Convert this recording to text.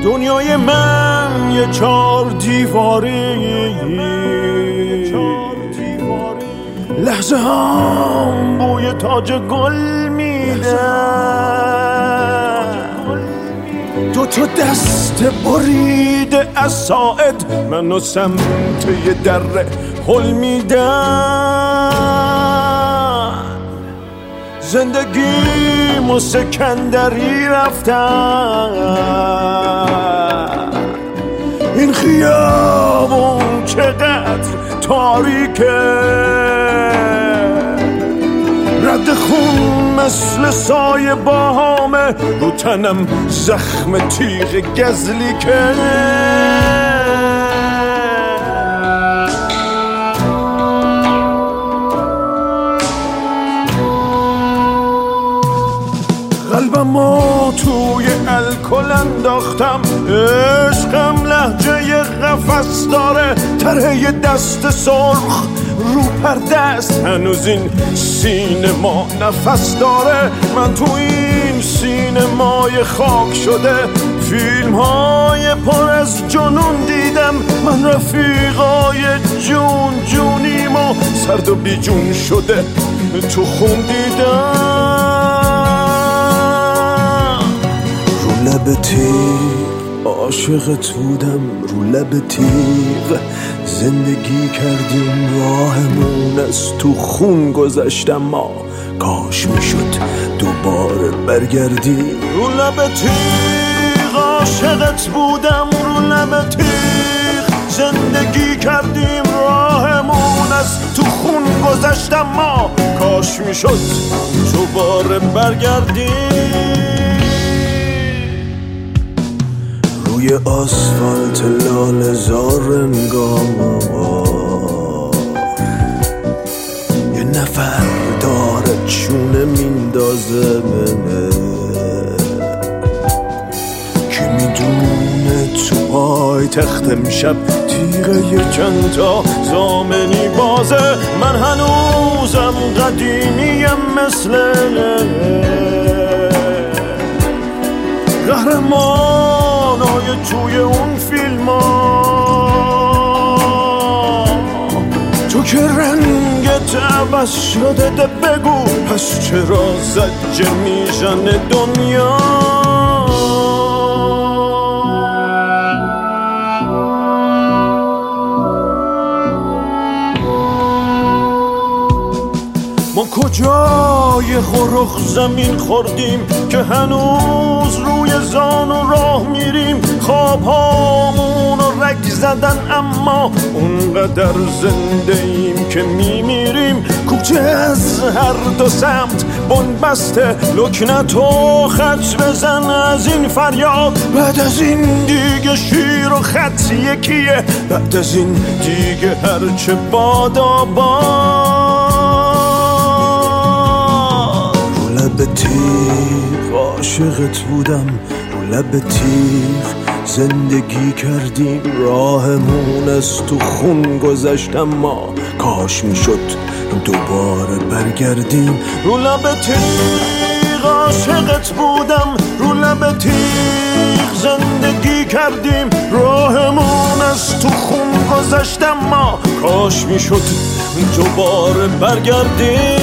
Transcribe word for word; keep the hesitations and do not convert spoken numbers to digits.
دنیای من یه چار دیواری، لحظه هم بوی تاج گل میده، دو تا دست بریده از ساعد منو سمت یه دره هل میدن. زندگیمو سکندری رفتن، این خیابون چقدر تاریکه، رد خون مثل سایه باهامه، رو تنم زخم تیغ گزلی که قلبمو توی الکل انداختم، عشقم لهجه قفس داره، طرح یه دست سرخ رو پرده است، هنوز این سینما نفس داره. من تو این سینمای خاک شده فیلم های پر از جنون دیدم، من رفیقای جون جونیمو سرد و بی جون شده تو خون دیدم. رو لب تیغ عاشقت بودم، رو لب تیغ زندگی کردیم، راهمون از تو خون گذشتم، ما کاش میشد دوباره برگردیم. رو لب تیغ عاشقت بودم، رو لب تیغ زندگی کردیم، راهمون از تو خون گذشتم، ما کاش میشد دوباره برگردیم. روی آسفالت لاله زار انگار یه نفر داره چونه میندازه، کی میدونه تو پای تخت امشب تیغه یه چند تا زامنی بازه. من هنوزم قدیمیم مثل قهرمانای توی اون فیلم ها، تو که رنگت عوض شده، ده بگو پس چرا زجه میزنه دنیا؟ ما کجای خورخ زمین خوردیم که هنوز روی زانو راه میریم، خواب هامون رو رگ زدن اما اونقدر زنده ایم که میمیریم. کوچه از هر دو سمت بنبسته، لکنت و خط بزن از این فریاد، بعد از این دیگه شیر و خط یکیه، بعد از این دیگه هرچه بادا باد. لب تیغ عاشقت بودم، رو لب تیغ زندگی کردیم، راهمون از تو خون گذشتم، ما کاش میشد دوباره برگردیم. رو لب تیغ عاشقت بودم، رو لب تیغ زندگی کردیم، راهمون از تو خون گذشتم، ما کاش میشد دوباره برگردیم.